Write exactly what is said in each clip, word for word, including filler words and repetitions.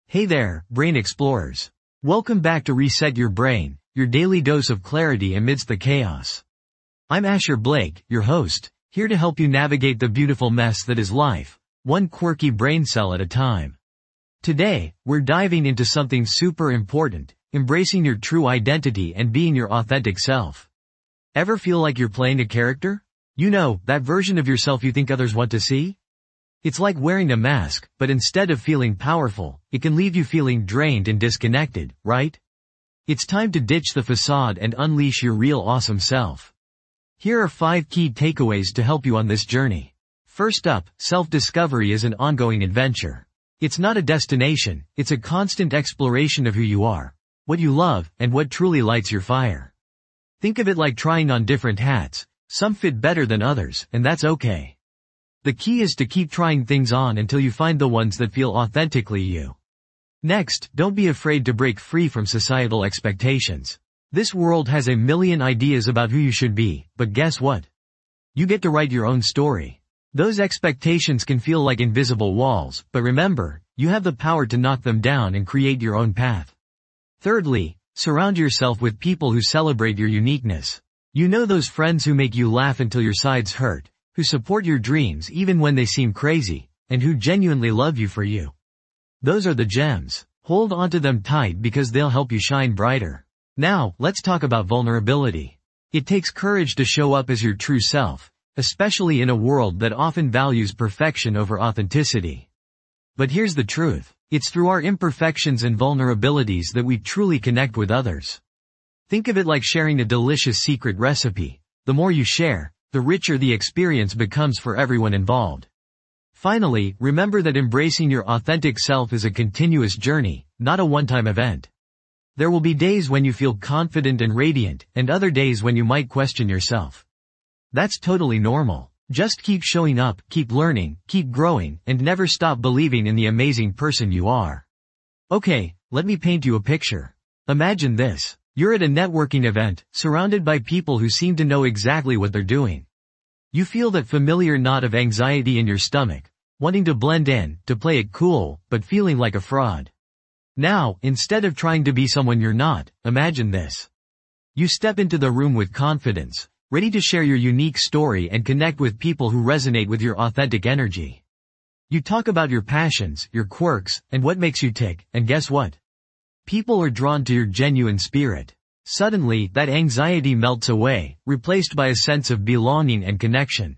Hey there, Brain Explorers. Welcome back to Reset Your Brain, your daily dose of clarity amidst the chaos. I'm Asher Blake, your host, here to help you navigate the beautiful mess that is life, one quirky brain cell at a time. Today, we're diving into something super important, embracing your true identity and being your authentic self. Ever feel like you're playing a character? You know, that version of yourself you think others want to see? It's like wearing a mask, but instead of feeling powerful, it can leave you feeling drained and disconnected, right? It's time to ditch the facade and unleash your real awesome self. Here are five key takeaways to help you on this journey. First up, self-discovery is an ongoing adventure. It's not a destination, it's a constant exploration of who you are, what you love, and what truly lights your fire. Think of it like trying on different hats. Some fit better than others, and that's okay. The key is to keep trying things on until you find the ones that feel authentically you. Next, don't be afraid to break free from societal expectations. This world has a million ideas about who you should be, but guess what? You get to write your own story. Those expectations can feel like invisible walls, but remember, you have the power to knock them down and create your own path. Thirdly, surround yourself with people who celebrate your uniqueness. You know those friends who make you laugh until your sides hurt, who support your dreams even when they seem crazy, and who genuinely love you for you. Those are the gems. Hold onto them tight because they'll help you shine brighter. Now, let's talk about vulnerability. It takes courage to show up as your true self, especially in a world that often values perfection over authenticity. But here's the truth. It's through our imperfections and vulnerabilities that we truly connect with others. Think of it like sharing a delicious secret recipe. The more you share, the richer the experience becomes for everyone involved. Finally, remember that embracing your authentic self is a continuous journey, not a one-time event. There will be days when you feel confident and radiant, and other days when you might question yourself. That's totally normal. Just keep showing up, keep learning, keep growing, and never stop believing in the amazing person you are. Okay, let me paint you a picture. Imagine this. You're at a networking event, surrounded by people who seem to know exactly what they're doing. You feel that familiar knot of anxiety in your stomach, wanting to blend in, to play it cool, but feeling like a fraud. Now, instead of trying to be someone you're not, imagine this. You step into the room with confidence, ready to share your unique story and connect with people who resonate with your authentic energy. You talk about your passions, your quirks, and what makes you tick, and guess what? People are drawn to your genuine spirit. Suddenly, that anxiety melts away, replaced by a sense of belonging and connection.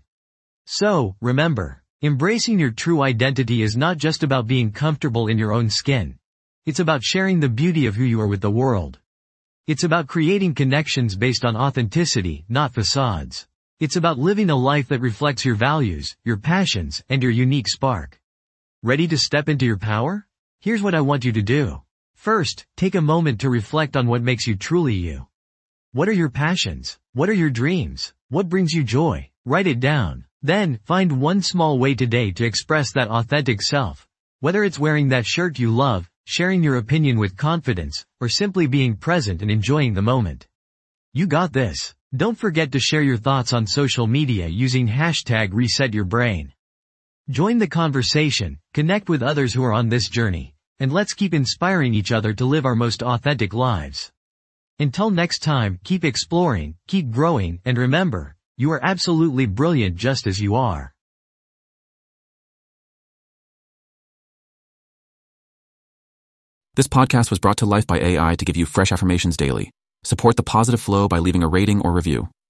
So, remember, embracing your true identity is not just about being comfortable in your own skin. It's about sharing the beauty of who you are with the world. It's about creating connections based on authenticity, not facades. It's about living a life that reflects your values, your passions, and your unique spark. Ready to step into your power? Here's what I want you to do. First, take a moment to reflect on what makes you truly you. What are your passions? What are your dreams? What brings you joy? Write it down. Then, find one small way today to express that authentic self. Whether it's wearing that shirt you love, sharing your opinion with confidence, or simply being present and enjoying the moment. You got this. Don't forget to share your thoughts on social media using hashtag ResetYourBrain. Join the conversation, connect with others who are on this journey, and let's keep inspiring each other to live our most authentic lives. Until next time, keep exploring, keep growing, and remember, you are absolutely brilliant just as you are. This podcast was brought to life by A I to give you fresh affirmations daily. Support the positive flow by leaving a rating or review.